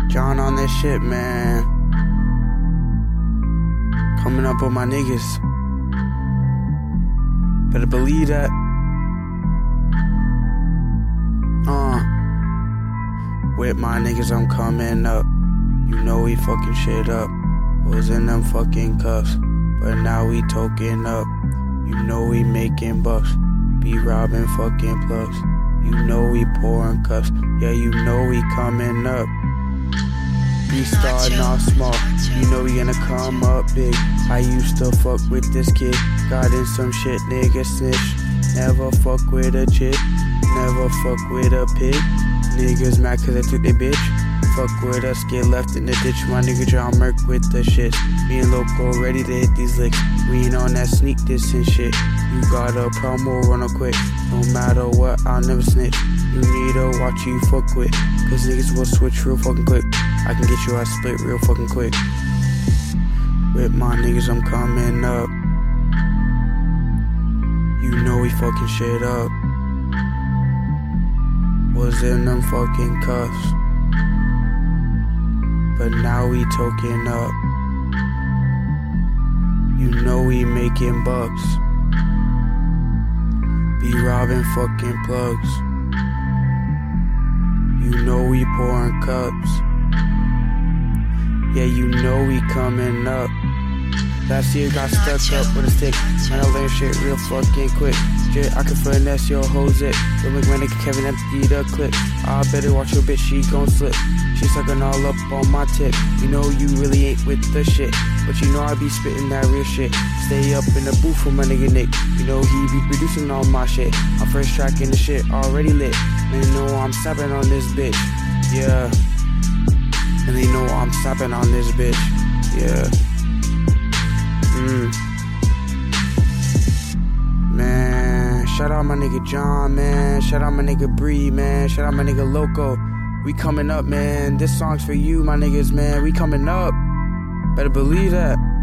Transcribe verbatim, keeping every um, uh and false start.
John on this shit, man. Coming up with my niggas. Better believe that. Uh, with my niggas, I'm coming up. You know we fucking shit up. Was in them fucking cuffs, but now we token up. You know we making bucks. Be robbing fucking plugs. You know we pouring cups. Yeah, you know we coming up. We starting off small. You know we gonna come up big. I used to fuck with this kid. Got in some shit, nigga snitch. Never fuck with a chick. Never fuck with a pig. Niggas mad cause I took their bitch. Fuck with us, get left in the ditch. My nigga John Merk with the shit. Me and Loco ready to hit these licks. We ain't on that sneak this and shit. You got a promo, run up quick. No matter what, I'll never snitch. You need to watch who you fuck with, cause niggas will switch real fucking quick. I can get you out split real fucking quick. With my niggas, I'm coming up. You know we fucking shit up. Was in them fucking cuffs, but now we token up. You know we making bucks. Be robbing fucking plugs. You know we pouring cups. Yeah, you know we coming up. Last year got stuck up with a stick. Man, I learned shit real fucking quick. Shit, I can finesse your whole zip. Don't make my nigga Kevin empty the clip. I better watch your bitch, she gon' slip. She sucking all up on my tip. You know you really ain't with the shit, but you know I be spitting that real shit. Stay up in the booth with my nigga Nick. You know he be producing all my shit. My first track in the shit already lit. And they know I'm snapping on this bitch. Yeah. And they know I'm snapping on this bitch. Yeah. Mm. Man, shout out my nigga John, man. Shout out my nigga Bree, man. Shout out my nigga Loco. We coming up, man. This song's for you, my niggas, man. We coming up. Better believe that.